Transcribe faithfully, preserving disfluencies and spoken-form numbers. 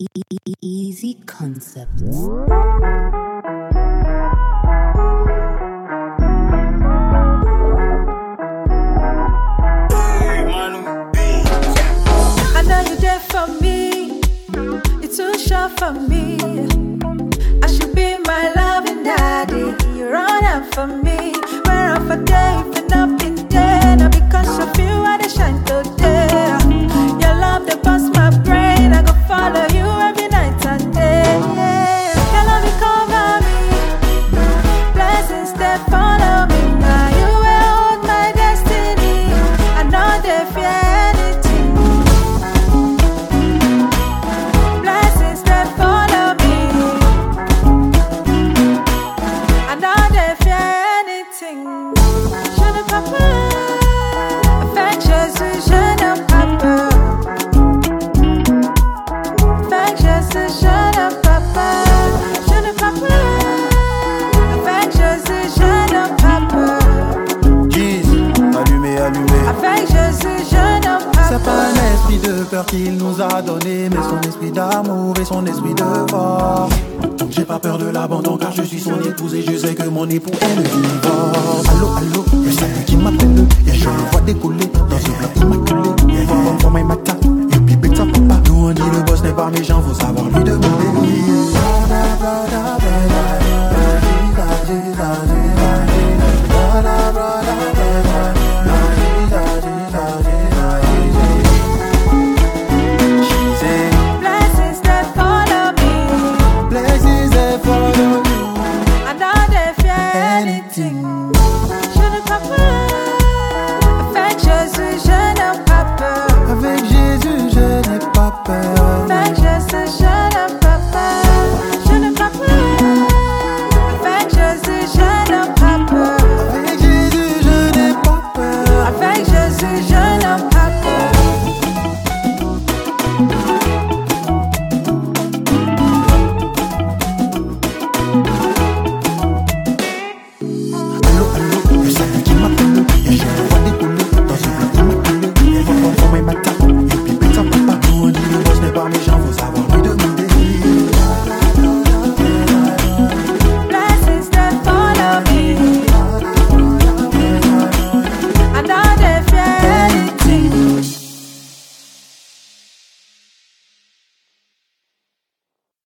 Easy concept. I know you're there for me. You're too short for me. I should be my loving daddy. You're on up for me. Where off a day, if you're not been there. Now because of you, I dey shine today. Your love, they bust my brain. I go follow you every night and day. Your love, you cover me. Blessings, they follow me. Now you will hold my destiny. I know they fear anything. Blessings, they follow me. I know they fear anything. Je ne peux pas. Fait que Jésus, je ne peux pas. Fait que Jésus, je ne peux pas. Je ne peux pas. Fait que Jésus, je ne peux pas. Jeez, allumé, allumé. Avec Jésus, je ne peux pas. C'est pas un esprit de peur qu'il nous a donné, mais son esprit d'amour et son esprit de force. Donc j'ai pas peur de l'abandon car je suis son épouse et je sais que mon époux est le divorce. Allô, allô, je sais plus qui m'appelle, et je le vois décoller dans ce blanc immaculé. Et bon, pour my matin, et puis big ça papa. Nous on dit le boss n'est pas méchant, faut savoir lui demander.